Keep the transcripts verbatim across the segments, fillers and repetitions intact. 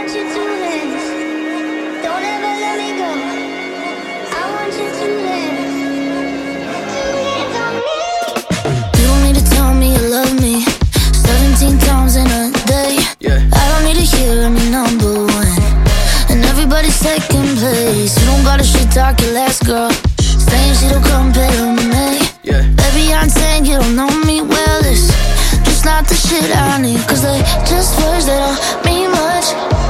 you to dance. Don't ever let me go. I want you to dance. Two hands on me. You don't need to tell me you love me seventeen times in a day. Yeah. I don't need to hear me number one and everybody's second place. You don't gotta shit talk your last girl, saying she don't compare to me. Yeah. Baby, I'm saying you don't know me well. It's just not the shit I need, cause they just words that don't mean much.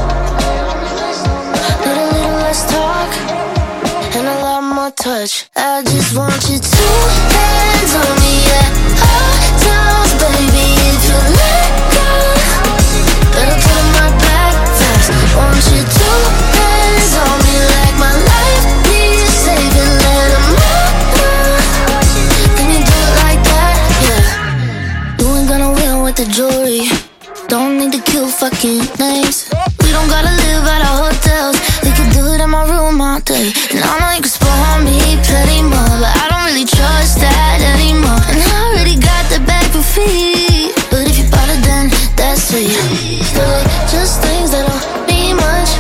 Need a little less talk and a lot more touch. I just want you to hands on me at all times, baby. If you let go, better put 'em right back fast. Want you to hands on me like my life needs saving. Let 'em know. Can you do it like that? Yeah. You ain't gonna win with the jewelry. Don't need to kill fucking names. We don't gotta live at our hotels. We can do it in my room all day. And I know you can spoil me plenty more, but I don't really trust that anymore. And I already got the bag for free, but if you bought it then that's sweet. Still like just things that don't mean much.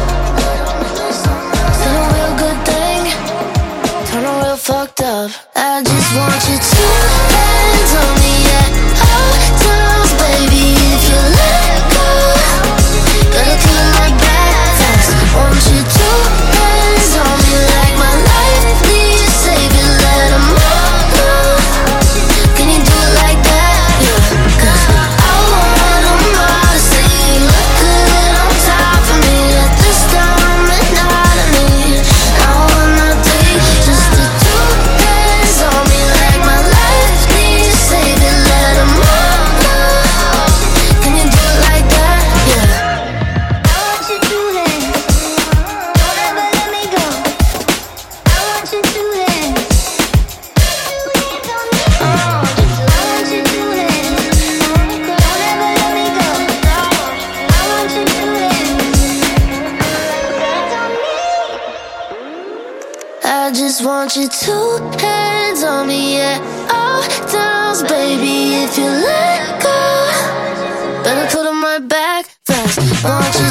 Still a real good thing, turn a real fucked up. I just want you to hands on me at all times, baby. If you let go, better put 'em right back fast. Want you to hands on me like my life needs saving. Let 'em know. Can you do it like that? Yeah. Cause I want 'em all to say you look good on top of me at this time and not of me. I want nothing, just the two hands on me like my life needs saving. Let 'em know. Can you do it like that? Yeah. I want you to dance. Don't ever let me go. I want you to dance. Two hands on me. I want you to dance. Don't ever let me go. I want you to dance. Hands on me. I just want you two hands on me at all times, baby. If you let go, better put 'em right back fast. Want you